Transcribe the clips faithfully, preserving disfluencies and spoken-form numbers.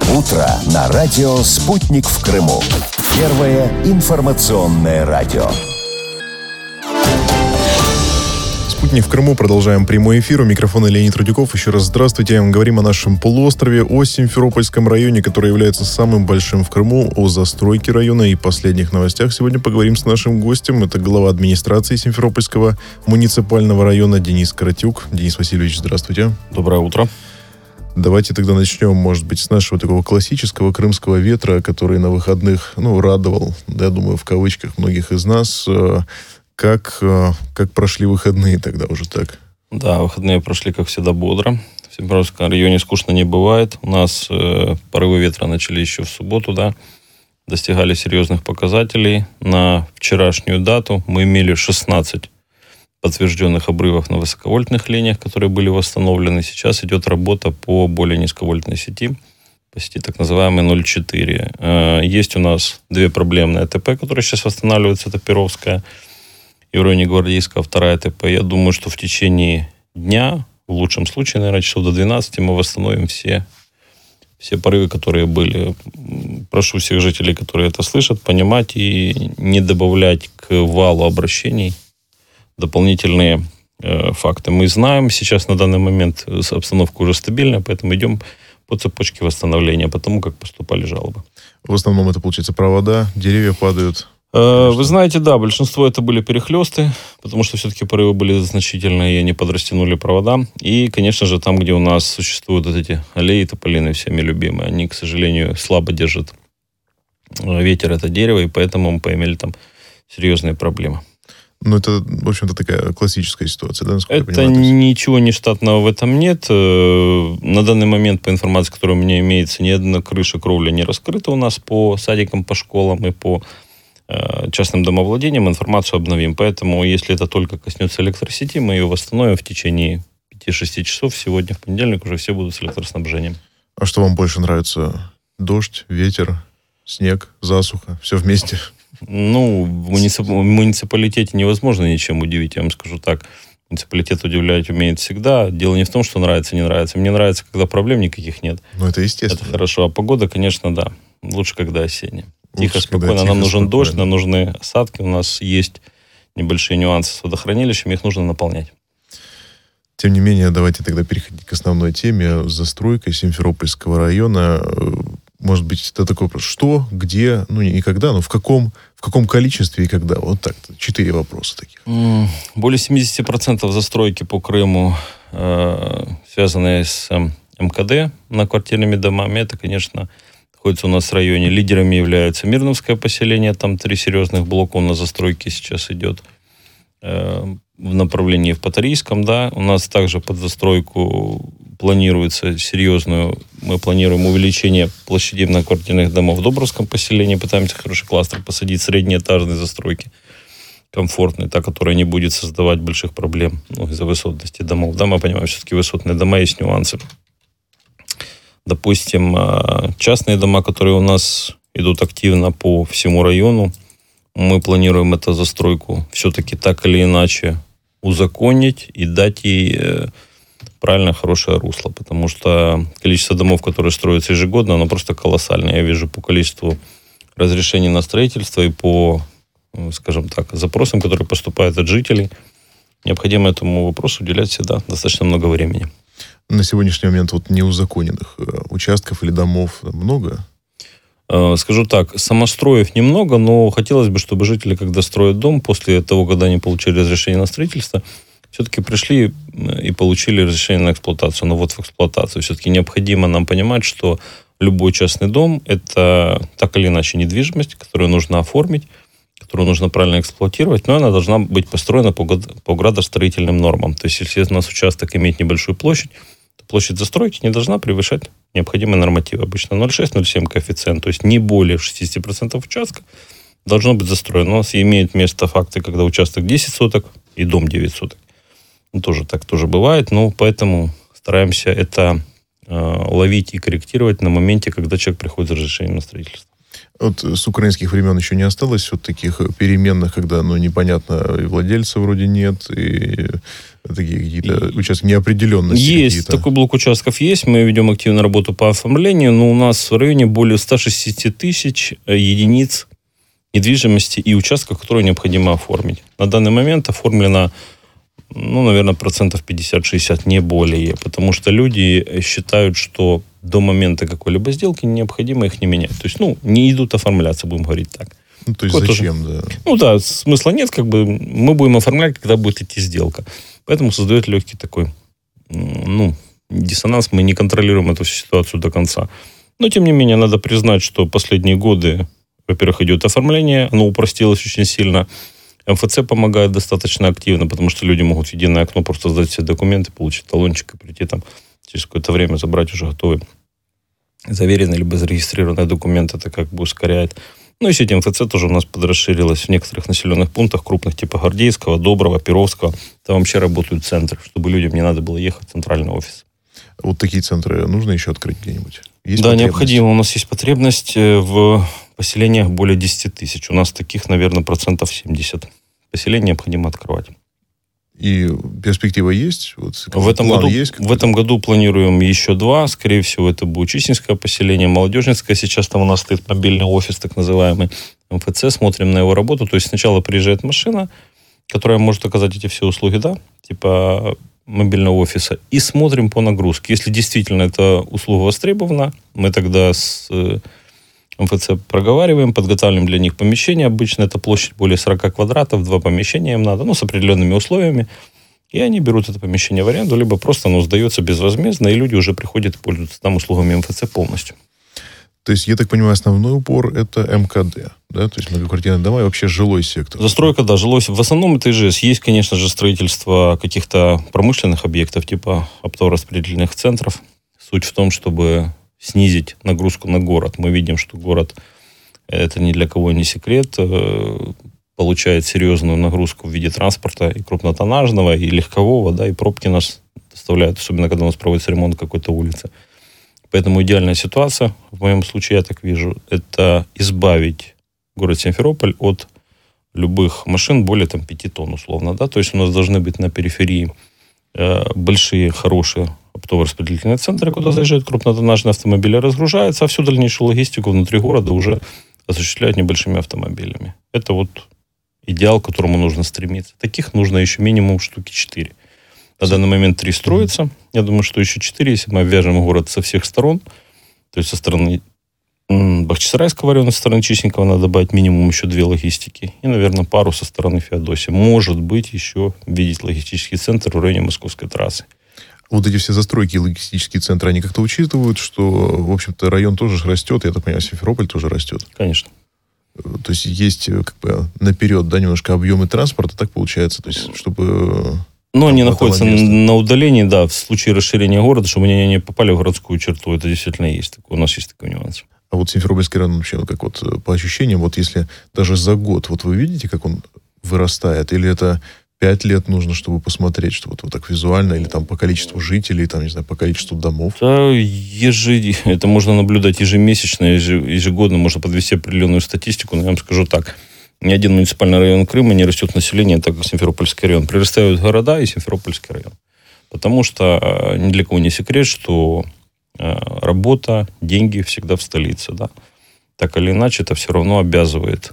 Утро на радио «Спутник» в Крыму. Первое информационное радио. «Спутник» в Крыму. Продолжаем прямой эфир. У микрофона Леонид Рудюков. Еще раз здравствуйте. Говорим о нашем полуострове, о Симферопольском районе, который является самым большим в Крыму, о застройке района и последних новостях. Сегодня поговорим с нашим гостем. Это глава администрации Симферопольского муниципального района Денис Каратюк. Денис Васильевич, здравствуйте. Доброе утро. Давайте тогда начнем, может быть, с нашего такого классического крымского ветра, который на выходных, ну, радовал, я думаю, в кавычках, многих из нас. Как, как прошли выходные тогда уже так? Да, выходные прошли, как всегда, бодро. В Симферопольском районе скучно не бывает. У нас э, порывы ветра начали еще в субботу, да, достигали серьезных показателей. На вчерашнюю дату мы имели шестнадцать подтвержденных обрывов на высоковольтных линиях, которые были восстановлены. Сейчас идет работа по более низковольтной сети, по сети так называемой ноль четыре. Есть у нас две проблемные АТП, которые сейчас восстанавливаются. Это Перовская и в районе Гвардейского, вторая АТП. Я думаю, что в течение дня, в лучшем случае, наверное, часов до двенадцати, мы восстановим все, все порывы, которые были. Прошу всех жителей, которые это слышат, понимать и не добавлять к валу обращений дополнительные э, факты. Мы знаем, сейчас на данный момент обстановка уже стабильная, поэтому идем по цепочке восстановления, по тому, как поступали жалобы. В основном это, получается, провода, деревья падают. Э, вы знаете, да, большинство это были перехлесты, потому что все-таки порывы были значительные, и они подрастянули провода. И, конечно же, там, где у нас существуют вот эти аллеи тополиные, всеми любимые, они, к сожалению, слабо держат ветер, это дерево, и поэтому мы поимели там серьезные проблемы. Ну, это, в общем-то, такая классическая ситуация, да? Это я понимаю, есть... ничего нештатного в этом нет. На данный момент, по информации, которая у меня имеется, ни одна крыша, кровля не раскрыта у нас по садикам, по школам и по э, частным домовладениям. Информацию обновим. Поэтому, если это только коснется электросети, мы ее восстановим в течение пяти-шести часов. Сегодня, в понедельник, уже все будут с электроснабжением. А что вам больше нравится? Дождь, ветер, снег, засуха? Все вместе? Ну, в муниципалитете невозможно ничем удивить, я вам скажу так. Муниципалитет удивлять умеет всегда. Дело не в том, что нравится, не нравится. Мне нравится, когда проблем никаких нет. Ну, это естественно. Это хорошо. А погода, конечно, да. Лучше, когда осенняя. Тихо, Лучше, спокойно. тихо, нам нужен спокойно. дождь, нам нужны осадки. У нас есть небольшие нюансы с водохранилищами. Их нужно наполнять. Тем не менее, давайте тогда переходить к основной теме. Застройка Симферопольского района. Может быть, это такой вопрос. Что, где, ну не когда, но в каком, в каком количестве и когда? Вот так. Четыре вопроса таких. Более семьдесят процентов застройки по Крыму, э, связанные с э, эм ка дэ многоквартирными домами, это, конечно, находится у нас в районе. Лидерами является Мирновское поселение. Там три серьезных блока на застройке сейчас идет. Э, в направлении в Патарийском, да. У нас также под застройку планируется серьезную, мы планируем увеличение площадей многоквартирных домов в Добровском поселении, пытаемся хороший кластер посадить, среднеэтажной застройки, комфортной, та, которая не будет создавать больших проблем, ну, из-за высотности домов. Да, мы понимаем, все-таки высотные дома есть нюансы. Допустим, частные дома, которые у нас идут активно по всему району, мы планируем эту застройку все-таки так или иначе узаконить и дать ей правильно, хорошее русло, потому что количество домов, которые строятся ежегодно, оно просто колоссальное. Я вижу по количеству разрешений на строительство и по, скажем так, запросам, которые поступают от жителей, необходимо этому вопросу уделять всегда достаточно много времени. На сегодняшний момент вот неузаконенных участков или домов много? Скажу так, самостроев немного, но хотелось бы, чтобы жители, когда строят дом, после того, когда они получили разрешение на строительство, все-таки пришли и получили разрешение на эксплуатацию, но вот в эксплуатацию. Все-таки необходимо нам понимать, что любой частный дом – это так или иначе недвижимость, которую нужно оформить, которую нужно правильно эксплуатировать, но она должна быть построена по, по градостроительным нормам. То есть, если у нас участок имеет небольшую площадь, то площадь застройки не должна превышать необходимые нормативы. Обычно ноль целых шесть - ноль целых семь коэффициент, то есть не более шестьдесят процентов участка должно быть застроено. У нас имеют место факты, когда участок десять соток и дом девять соток. Ну, тоже так тоже бывает, но поэтому стараемся это э, ловить и корректировать на моменте, когда человек приходит с разрешением на строительство. Вот с украинских времен еще не осталось вот таких переменных, когда, ну, непонятно, и владельца вроде нет, и такие какие-то участки неопределенности. Есть, какие-то. Такой блок участков есть. Мы ведем активную работу по оформлению, но у нас в районе более ста шестидесяти тысяч единиц недвижимости и участков, которые необходимо оформить. На данный момент оформлено, ну, наверное, процентов пятьдесят-шестьдесят, не более, потому что люди считают, что до момента какой-либо сделки необходимо их не менять. То есть, ну, не идут оформляться, будем говорить так. Ну, то есть Такое зачем, тоже, да? Ну, да, смысла нет, как бы мы будем оформлять, когда будет идти сделка. Поэтому создает легкий такой, ну, диссонанс, мы не контролируем эту ситуацию до конца. Но, тем не менее, надо признать, что последние годы, во-первых, идет оформление, оно упростилось очень сильно. эм эф цэ помогает достаточно активно, потому что люди могут в единое окно просто сдать все документы, получить талончик и прийти там через какое-то время забрать уже готовый заверенный либо зарегистрированный документ. Это как бы ускоряет. Ну и сеть эм эф цэ тоже у нас подрасширилась в некоторых населенных пунктах, крупных, типа Гордейского, Доброго, Перовского. Там вообще работают центры, чтобы людям не надо было ехать в центральный офис. Вот такие центры нужно еще открыть где-нибудь? Есть Да, необходимо. У нас есть потребность в поселениях более десяти тысяч. У нас таких, наверное, процентов семьдесят. Поселений необходимо открывать. И перспектива есть? Вот, в, этом году, есть в этом году планируем еще два. Скорее всего, это будет Чистинское поселение, Молодежническое. Сейчас там у нас стоит мобильный офис, так называемый эм эф цэ. Смотрим на его работу. То есть сначала приезжает машина, которая может оказать эти все услуги, да, типа мобильного офиса, и смотрим по нагрузке. Если действительно эта услуга востребована, мы тогда с эм эф цэ проговариваем, подготавливаем для них помещение. Обычно это площадь более сорока квадратов, два помещения им надо, ну, с определенными условиями. И они берут это помещение в аренду, либо просто оно сдается безвозмездно, и люди уже приходят и пользуются там услугами эм эф цэ полностью. То есть, я так понимаю, основной упор это эм ка дэ, да? То есть многоквартирные дома и вообще жилой сектор. Застройка, да, жилой. В основном это ИЖС. Есть, конечно же, строительство каких-то промышленных объектов, типа оптово-распределительных центров. Суть в том, чтобы снизить нагрузку на город. Мы видим, что город, это ни для кого не секрет, получает серьезную нагрузку в виде транспорта и крупнотоннажного, и легкового, да, и пробки нас доставляют, особенно когда у нас проводится ремонт какой-то улицы. Поэтому идеальная ситуация, в моем случае, я так вижу, это избавить город Симферополь от любых машин более там, пяти тонн, условно. Да? То есть у нас должны быть на периферии э, большие, хорошие оптово-распределительные центры, куда заезжают крупнотоннажные автомобили, разгружаются, а всю дальнейшую логистику внутри города уже осуществляют небольшими автомобилями. Это вот идеал, к которому нужно стремиться. Таких нужно еще минимум штуки четыре. На данный момент три строится. Я думаю, что еще четыре, если мы обвяжем город со всех сторон, то есть со стороны Бахчисарайского района, со стороны Чистенького надо добавить минимум еще две логистики. И, наверное, пару со стороны Феодосии. Может быть, еще видеть логистический центр в районе Московской трассы. Вот эти все застройки и логистические центры, они как-то учитывают, что, в общем-то, район тоже растет, я так понимаю, Симферополь тоже растет. Конечно. То есть есть как бы наперед, да, немножко объемы транспорта, так получается, то есть чтобы... Но они находятся на удалении, да, в случае расширения города, чтобы они не попали в городскую черту. Это действительно есть. У нас есть такой нюанс. А вот Симферопольский район вообще, как вот по ощущениям, вот если даже за год, вот вы видите, как он вырастает, или это пять лет нужно, чтобы посмотреть, что вот, вот так визуально, или там по количеству жителей, там, не знаю, по количеству домов? Да, ежи... это можно наблюдать ежемесячно, ежегодно, можно подвести определенную статистику, но я вам скажу так. Ни один муниципальный район Крыма не растет население, так как Симферопольский район. Прирастают города и Симферопольский район. Потому что ни для кого не секрет, что работа, деньги всегда в столице. Да? Так или иначе, это все равно обязывает,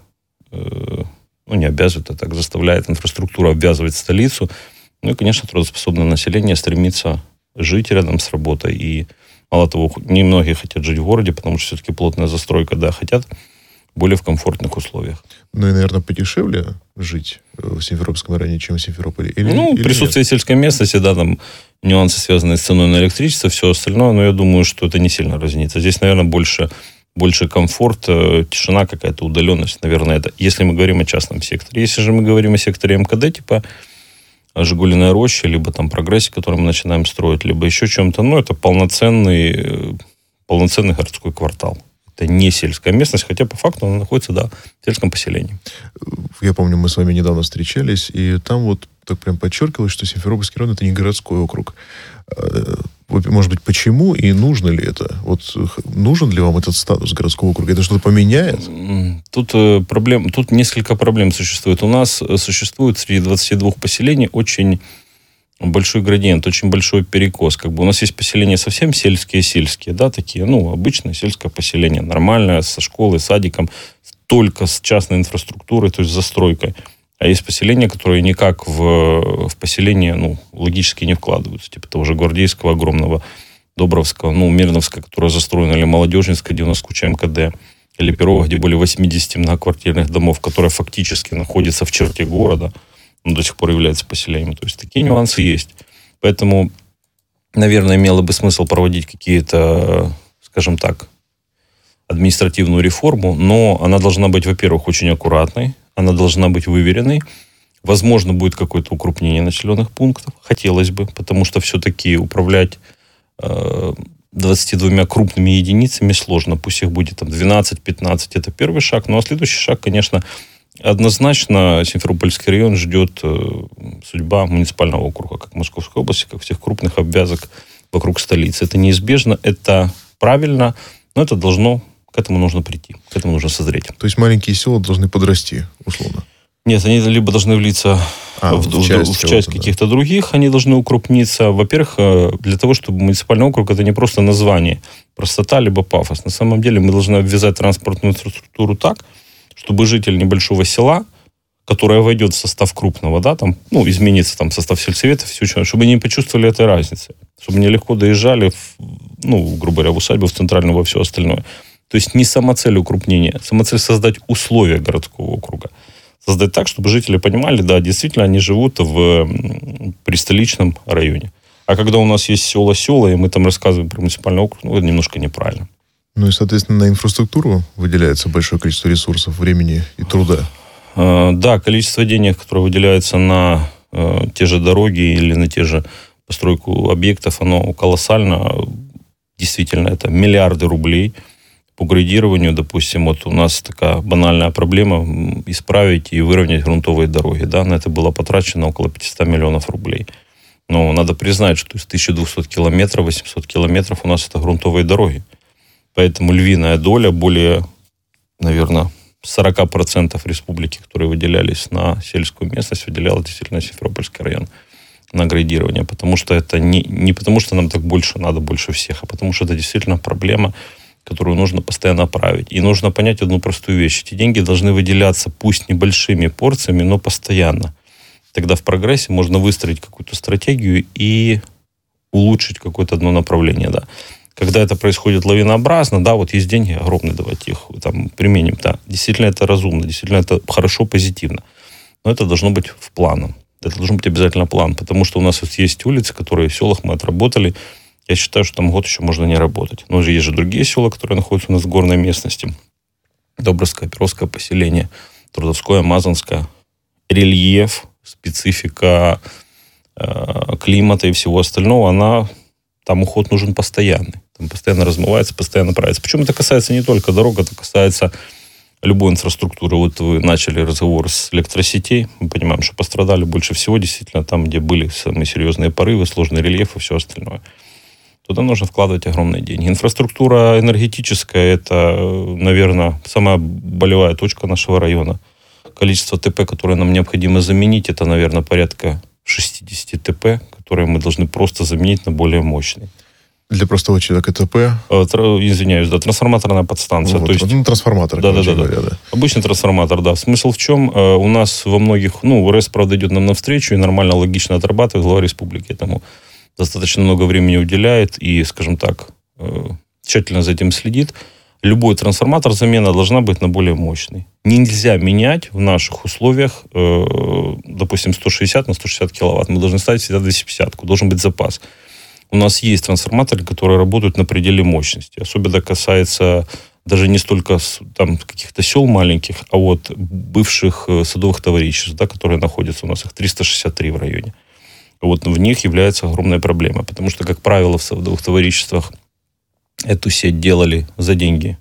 ну не обязывает, а так заставляет инфраструктуру обвязывать столицу. Ну и, конечно, трудоспособное население стремится жить рядом с работой. И мало того, немногие хотят жить в городе, потому что все-таки плотная застройка, да, хотят более в комфортных условиях. Ну и, наверное, подешевле жить в Симферопольском районе, чем в Симферополе? Или, ну, или присутствие нет? сельской местности, да, там нюансы, связанные с ценой на электричество, все остальное, но я думаю, что это не сильно разнится. Здесь, наверное, больше, больше комфорт, тишина, какая-то удаленность, наверное, это, если мы говорим о частном секторе. Если же мы говорим о секторе эм ка дэ, типа Жигулиная роща, либо там Прогрессе, который мы начинаем строить, либо еще чем-то, ну, это полноценный, полноценный городской квартал. Это не сельская местность, хотя по факту она находится, да, в сельском поселении. Я помню, мы с вами недавно встречались, и там вот так прям подчеркивалось, что Симферопольский район — это не городской округ. Может быть, почему и нужно ли это? Вот нужен ли вам этот статус городского округа? Это что-то поменяет? Тут, э, проблем, тут несколько проблем существует. У нас существует среди двадцати двух поселений очень большой градиент, очень большой перекос. Как бы у нас есть поселения совсем сельские-сельские, да, такие, ну, обычное сельское поселение, нормальное, со школой, садиком, только с частной инфраструктурой, то есть застройкой. А есть поселения, которые никак в, в поселение, ну, логически не вкладываются. Типа того же Гвардейского, огромного, Добровского, ну, Мирновского, которое застроено, или Молодежинское, где у нас куча МКД, или Перово, где более восемьдесят многоквартирных домов, которые фактически находятся в черте города, но до сих пор являются поселениями. То есть такие нюансы есть. Поэтому, наверное, имело бы смысл проводить какие-то, скажем так, административную реформу, но она должна быть, во-первых, очень аккуратной, она должна быть выверенной. Возможно, будет какое-то укрупнение населенных пунктов. Хотелось бы, потому что все-таки управлять э, двадцатью двумя крупными единицами сложно. Пусть их будет там двенадцать-пятнадцать. Это первый шаг. Ну, а следующий шаг, конечно, однозначно Симферопольский район ждет э, судьба муниципального округа, как Московской области, как всех крупных обвязок вокруг столицы. Это неизбежно, это правильно, но это должно... К этому нужно прийти, к этому нужно созреть. То есть маленькие села должны подрасти, условно? Нет, они либо должны влиться а, в, в часть, в часть каких-то да. других, они должны укрупниться. Во-первых, для того, чтобы муниципальный округ, это не просто название, простота, либо пафос. На самом деле мы должны обвязать транспортную инфраструктуру так, чтобы житель небольшого села, которое войдет в состав крупного, да, там, ну, изменится там состав сельсовета, все, чтобы не почувствовали этой разницы, чтобы они легко доезжали, в, ну, грубо говоря, в усадьбу, в центральную, во все остальное. То есть не сама цель укрупнения, сама цель создать условия городского округа. Создать так, чтобы жители понимали, да, действительно, они живут в пристоличном районе. А когда у нас есть села-села, и мы там рассказываем про муниципальный округ, ну, это немножко неправильно. Ну и, соответственно, на инфраструктуру выделяется большое количество ресурсов, времени и труда. Да, количество денег, которое выделяется на те же дороги или на те же постройку объектов, оно колоссально. Действительно, это миллиарды рублей. По градированию, допустим, вот у нас такая банальная проблема исправить и выровнять грунтовые дороги. Да? На это было потрачено около пятьсот миллионов рублей. Но надо признать, что из тысяча двести километров, восемьсот километров у нас это грунтовые дороги. Поэтому львиная доля, более, наверное, сорок процентов республики, которые выделялись на сельскую местность, выделяла действительно Симферопольский район на градирование. Потому что это не, не потому, что нам так больше надо, больше всех, а потому что это действительно проблема, которую нужно постоянно править. И нужно понять одну простую вещь. Эти деньги должны выделяться пусть небольшими порциями, но постоянно. Тогда в прогрессе можно выстроить какую-то стратегию и улучшить какое-то одно направление. Да. Когда это происходит лавинообразно, да, вот есть деньги огромные, давайте их там применим. Да. Действительно это разумно, действительно это хорошо, позитивно. Но это должно быть в плане. Это должен быть обязательно план, потому что у нас вот есть улицы, которые в селах мы отработали. Я считаю, что там год еще можно не работать. Но есть же другие села, которые находятся у нас в горной местности. Добровское, Перовское поселение, Трудовское, Мазанское. Рельеф, специфика э, климата и всего остального, она, там уход нужен постоянный. Там постоянно размывается, постоянно правится. Причем это касается не только дорог, это касается любой инфраструктуры. Вот вы начали разговор с электросетей. Мы понимаем, что пострадали больше всего действительно там, где были самые серьезные порывы, сложный рельеф и все остальное. Туда нужно вкладывать огромные деньги. Инфраструктура энергетическая – это, наверное, самая болевая точка нашего района. Количество ТП, которые нам необходимо заменить, это, наверное, порядка шестьдесят ТП, которые мы должны просто заменить на более мощные. Для простого человека ТП? Извиняюсь, да, трансформаторная подстанция. Вот, то есть, ну, трансформатор, да, да, да, говоря, да. да. Обычный трансформатор, да. Смысл в чем? У нас во многих, ну, РЭС, правда, идет нам навстречу и нормально, логично отрабатывает, глава республики этому достаточно много времени уделяет и, скажем так, тщательно за этим следит. Любой трансформатор, замена должна быть на более мощный. Нельзя менять в наших условиях, допустим, сто шестьдесят на сто шестьдесят киловатт. Мы должны ставить всегда двести пятьдесят, должен быть запас. У нас есть трансформаторы, которые работают на пределе мощности. Особенно касается даже не столько там, каких-то сел маленьких, а вот бывших садовых товариществ, да, которые находятся у нас, их триста шестьдесят три в районе. Вот в них является огромная проблема, потому что, как правило, в садовых товариществах эту сеть делали за деньги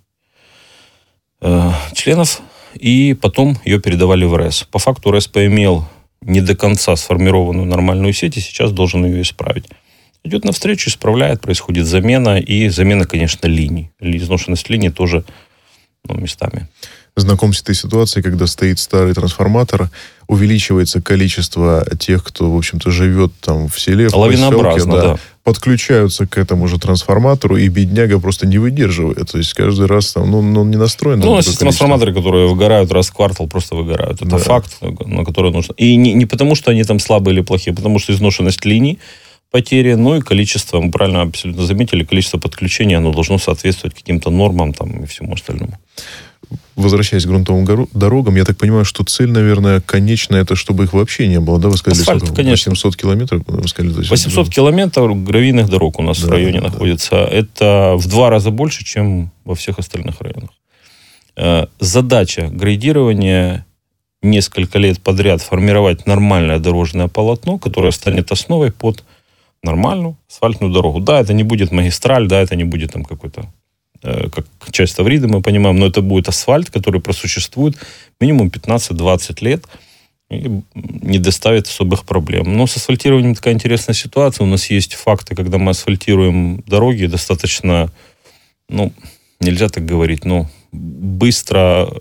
э, членов, и потом ее передавали в РЭС. По факту РЭС поимел не до конца сформированную нормальную сеть, и сейчас должен ее исправить. Идет навстречу, исправляет, происходит замена, и замена, конечно, линий. Изношенность линий тоже, ну, местами. Знаком с этой ситуацией, когда стоит старый трансформатор, увеличивается количество тех, кто, в общем-то, живет там в селе, в поселке, да, да. подключаются к этому же трансформатору, и бедняга просто не выдерживает. То есть каждый раз там, ну, он не настроен. Ну, у нас есть трансформаторы, которые выгорают раз в квартал, просто выгорают. Это да. факт, на который нужно. И не, не потому, что они там слабые или плохие, а потому что изношенность линий, потери, ну и количество, мы правильно абсолютно заметили, количество подключений, оно должно соответствовать каким-то нормам там, и всему остальному. Возвращаясь к грунтовым дорогам, я так понимаю, что цель, наверное, конечная, это чтобы их вообще не было, да? Вы сказали, асфальт, сколько? конечно. восемьсот километров? Вы сказали, то есть восемьсот километров гравийных дорог у нас да, в районе да, находится. Да. Это в два раза больше, чем во всех остальных районах. Задача грейдирования несколько лет подряд формировать нормальное дорожное полотно, которое станет основой под нормальную асфальтную дорогу. Да, это не будет магистраль, да, это не будет там какой-то как часть Тавриды, мы понимаем, но это будет асфальт, который просуществует минимум пятнадцать-двадцать лет и не доставит особых проблем. Но с асфальтированием такая интересная ситуация. У нас есть факты, когда мы асфальтируем дороги достаточно, ну, нельзя так говорить, но быстро,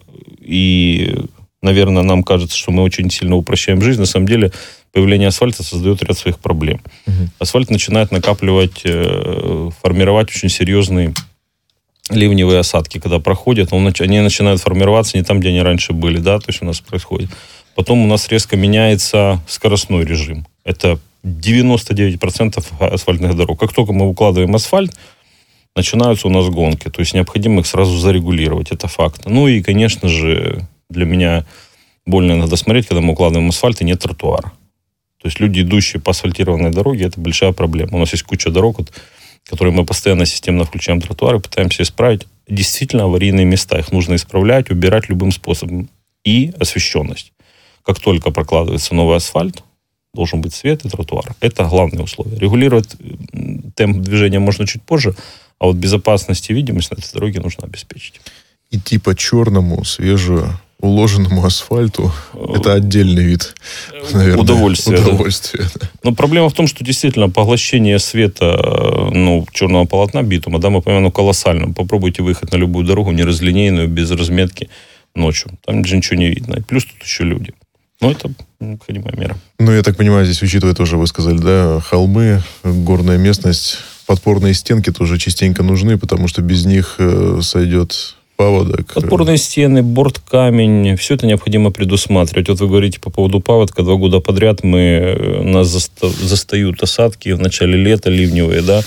и, наверное, нам кажется, что мы очень сильно упрощаем жизнь. На самом деле появление асфальта создает ряд своих проблем. Угу. Асфальт начинает накапливать, формировать очень серьезные ливневые осадки, когда проходят, они начинают формироваться не там, где они раньше были, да, то есть у нас происходит. Потом у нас резко меняется скоростной режим. Это девяносто девять процентов асфальтных дорог. Как только мы укладываем асфальт, начинаются у нас гонки, то есть необходимо их сразу зарегулировать, это факт. Ну и, конечно же, для меня больно иногда смотреть, когда мы укладываем асфальт и нет тротуара. То есть люди, идущие по асфальтированной дороге, это большая проблема. У нас есть куча дорог, вот, которые мы постоянно системно включаем тротуары, пытаемся исправить. Действительно аварийные места. Их нужно исправлять, убирать любым способом. И освещенность. Как только прокладывается новый асфальт, должен быть свет и тротуар. Это главные условия. Регулировать темп движения можно чуть позже, а вот безопасность и видимость на этой дороге нужно обеспечить. Идти по черному, свежему, уложенному асфальту – это отдельный вид, наверное, удовольствия. удовольствия да. Да. Но проблема в том, что действительно поглощение света, ну, черного полотна битума, да, мы понимаем, ну, колоссально. Попробуйте выехать на любую дорогу, неразлинейную, без разметки ночью. Там же ничего не видно. И плюс тут еще люди. Но это необходимая мера. Ну, я так понимаю, здесь, учитывая тоже, вы сказали, да, холмы, горная местность, подпорные стенки тоже частенько нужны, потому что без них э, сойдет паводок. Подпорные стены, борт-камень, все это необходимо предусматривать. Вот вы говорите по поводу паводка. Два года подряд мы, нас заста, застают осадки в начале лета, ливневые, да.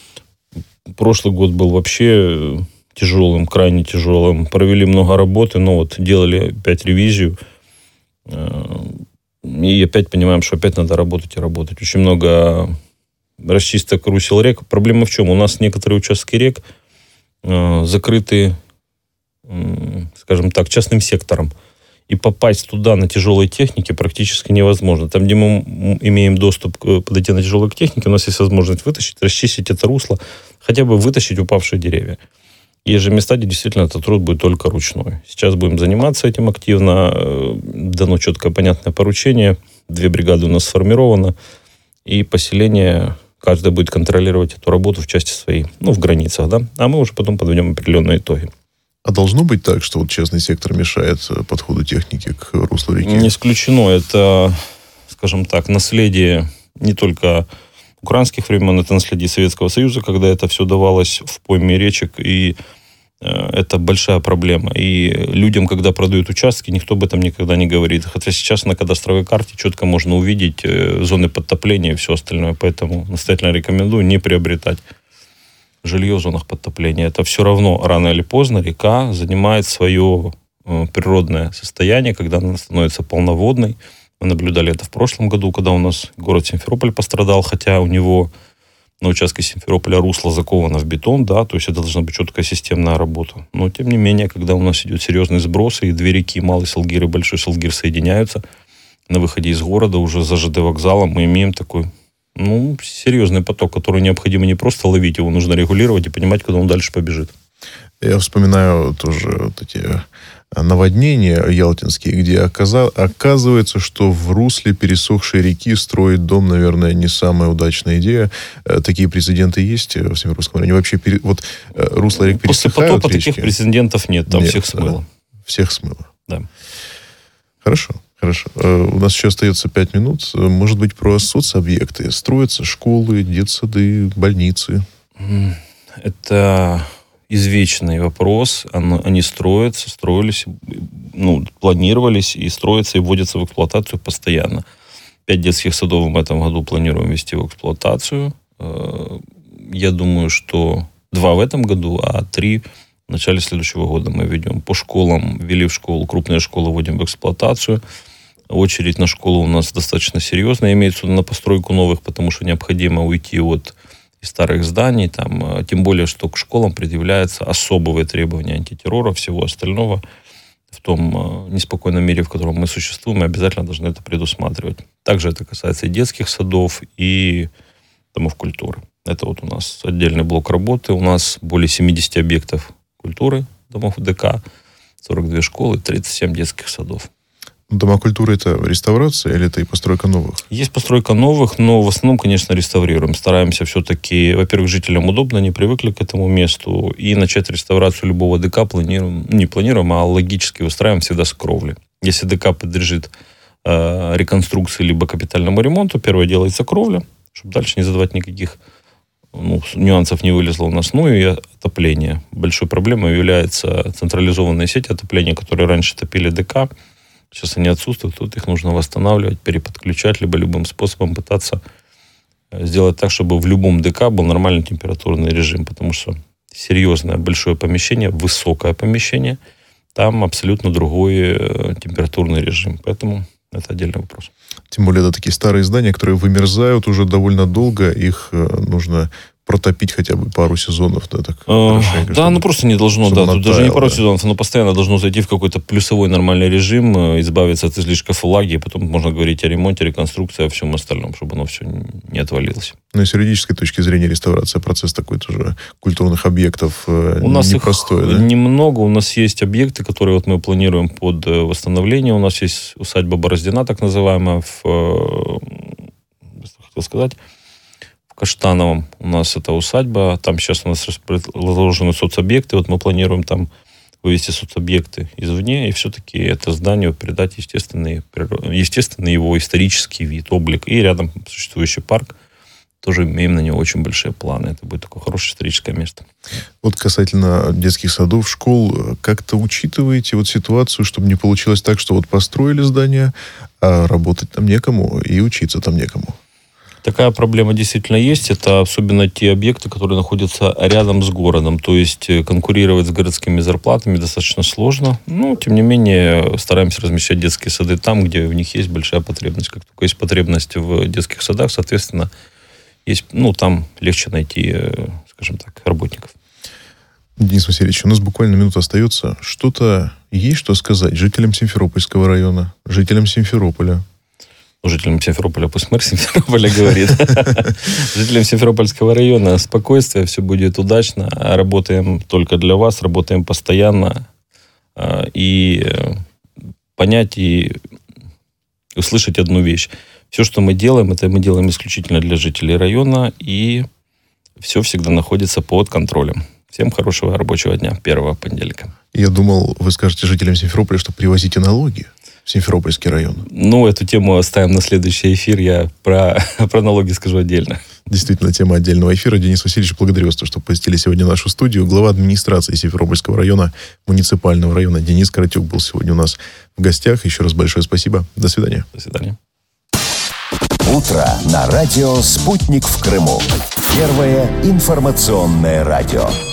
Прошлый год был вообще тяжелым, крайне тяжелым. Провели много работы, но вот делали опять ревизию. И опять понимаем, что опять надо работать и работать. Очень много расчисток русел рек. Проблема в чем? У нас некоторые участки рек э, закрыты, э, скажем так, частным сектором. И попасть туда на тяжелой технике практически невозможно. Там, где мы имеем доступ к, подойти на тяжелой технике, у нас есть возможность вытащить, расчистить это русло, хотя бы вытащить упавшие деревья. Есть же места, где действительно этот труд будет только ручной. Сейчас будем заниматься этим активно. Дано четкое, понятное поручение. Две бригады у нас сформировано. И поселение, каждое будет контролировать эту работу в части своей, ну, в границах, да. А мы уже потом подведем определенные итоги. А должно быть так, что вот частный сектор мешает подходу техники к руслу реки? Не исключено. Это, скажем так, наследие не только украинских времен, это наследие Советского Союза, когда это все давалось в пойме речек, и э, это большая проблема. И людям, когда продают участки, никто об этом никогда не говорит. Хотя сейчас на кадастровой карте четко можно увидеть э, зоны подтопления и все остальное. Поэтому настоятельно рекомендую не приобретать жилье в зонах подтопления. Это все равно рано или поздно река занимает свое э, природное состояние, когда она становится полноводной. Мы наблюдали это в прошлом году, когда у нас город Симферополь пострадал, хотя у него на участке Симферополя русло заковано в бетон, да, то есть это должна быть четкая системная работа. Но, тем не менее, когда у нас идет серьезный сброс, и две реки, Малый Салгир и Большой Салгир, соединяются, на выходе из города уже за ЖД вокзалом мы имеем такой, ну, серьезный поток, который необходимо не просто ловить, его нужно регулировать и понимать, куда он дальше побежит. Я вспоминаю тоже вот эти наводнения ялтинские, где оказывается, что в русле пересохшей реки строить дом, наверное, не самая удачная идея. Такие прецеденты есть в Симферопольском районе? Вообще, вот русло рек пересыхают? После потопа речки? Таких прецедентов нет, там нет, всех смыло. Да. Всех смыло. Да. Хорошо, хорошо. У нас еще остается пять минут. Может быть, про соцобъекты. Строятся школы, детсады, больницы. Это извечный вопрос. Они строятся, строились, ну, планировались и строятся, и вводятся в эксплуатацию постоянно. Пять детских садов мы в этом году планируем ввести в эксплуатацию. Я думаю, что два в этом году, а три в начале следующего года мы ведем. По школам, ввели в школу, крупные школы вводим в эксплуатацию. Очередь на школу у нас достаточно серьезная, имеется на постройку новых, потому что необходимо уйти от старых зданий, там, тем более, что к школам предъявляются особые требования антитеррора, всего остального. В том неспокойном мире, в котором мы существуем, мы обязательно должны это предусматривать. Также это касается и детских садов, и домов культуры. Это вот у нас отдельный блок работы. У нас более семьдесят объектов культуры, домов ДК, сорок две школы, тридцать семь детских садов. Дома культуры — это реставрация или это и постройка новых? Есть постройка новых, но в основном, конечно, реставрируем. Стараемся все-таки, во-первых, жителям удобно, они привыкли к этому месту, и начать реставрацию любого ДК планируем, не планируем, а логически выстраиваем всегда с кровли. Если ДК подлежит э, реконструкции либо капитальному ремонту, первое делается кровля, чтобы дальше не задавать никаких ну, нюансов не вылезло у нас. Ну и отопление. Большой проблемой является централизованная сеть отопления, которые раньше топили ДК. Сейчас они отсутствуют, тут их нужно восстанавливать, переподключать, либо любым способом пытаться сделать так, чтобы в любом ДК был нормальный температурный режим, потому что серьезное большое помещение, высокое помещение, там абсолютно другой температурный режим. Поэтому это отдельный вопрос. Тем более, это такие старые здания, которые вымерзают уже довольно долго, их нужно протопить хотя бы пару сезонов. Да, так, э, да чтобы, ну просто не должно, да, тут даже не пару да. сезонов, оно постоянно должно зайти в какой-то плюсовой нормальный режим, избавиться от излишков влаги, и потом можно говорить о ремонте, реконструкции, о всем остальном, чтобы оно все не отвалилось. Ну и с юридической точки зрения реставрация, процесс такой тоже культурных объектов у нас непростой, их да? немного, у нас есть объекты, которые вот мы планируем под восстановление, у нас есть усадьба Бороздина, так называемая, в, хотел сказать, в Каштановом у нас это усадьба, там сейчас у нас расположены соцобъекты, вот мы планируем там вывести соцобъекты извне, и все-таки это зданию передать естественный, естественный его исторический вид, облик, и рядом существующий парк, тоже имеем на него очень большие планы, это будет такое хорошее историческое место. Вот касательно детских садов, школ, как-то учитываете вот ситуацию, чтобы не получилось так, что вот построили здание, а работать там некому и учиться там некому? Такая проблема действительно есть. Это особенно те объекты, которые находятся рядом с городом. То есть конкурировать с городскими зарплатами достаточно сложно. Но, тем не менее, стараемся размещать детские сады там, где в них есть большая потребность. Как только есть потребность в детских садах, соответственно, есть, ну, там легче найти, скажем так, работников. Денис Васильевич, у нас буквально минута остается. Что-то есть, что сказать жителям Симферопольского района, жителям Симферополя? Жителям Симферополя пусть мэр Симферополя говорит. Жителям Симферопольского района спокойствие, все будет удачно. Работаем только для вас, работаем постоянно. И понять и услышать одну вещь. Все, что мы делаем, это мы делаем исключительно для жителей района. И все всегда находится под контролем. Всем хорошего рабочего дня, первого понедельника. Я думал, вы скажете жителям Симферополя, что привозите налоги в Симферопольский район. Ну, эту тему оставим на следующий эфир. Я про, про налоги скажу отдельно. Действительно, тема отдельного эфира. Денис Васильевич, благодарю вас, что посетили сегодня нашу студию. Глава администрации Симферопольского района, муниципального района Денис Каратюк был сегодня у нас в гостях. Еще раз большое спасибо. До свидания. До свидания. Утро на радио «Спутник» в Крыму. Первое информационное радио.